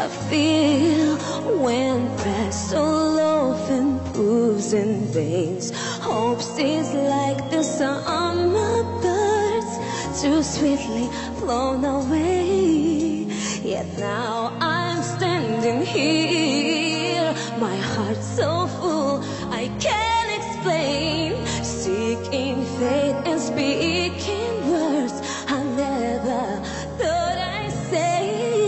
I feel when pressed all often bruising veins. Hope seems like the summer birds too sweetly flown away. Yet now I'm standing here, my heart so full I can't explain, seeking faith and speaking words I never thought I'd say.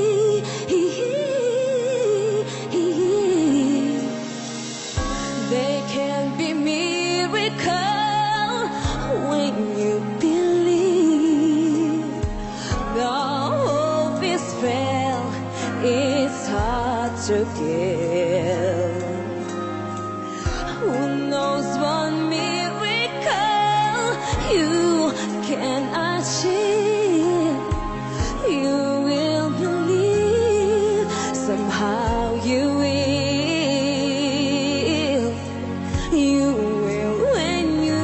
There can be miracle when you believe. The hope is frail, it's hard to give. Who knows what miracle you can achieve? You will believe, somehow you will. You will when you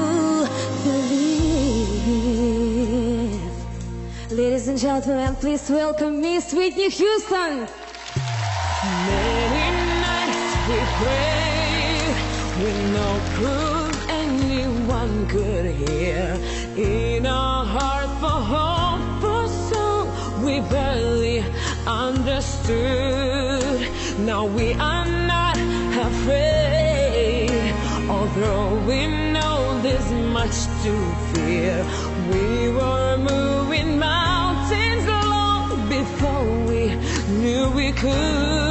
believe. Ladies and gentlemen, please welcome Miss Whitney Houston. Many nights we prayed with no proof anyone could hear. In our heart for hope, for song we barely understood. Now we are not afraid, although we know there's much to fear. We were moving mountains long before we knew we could.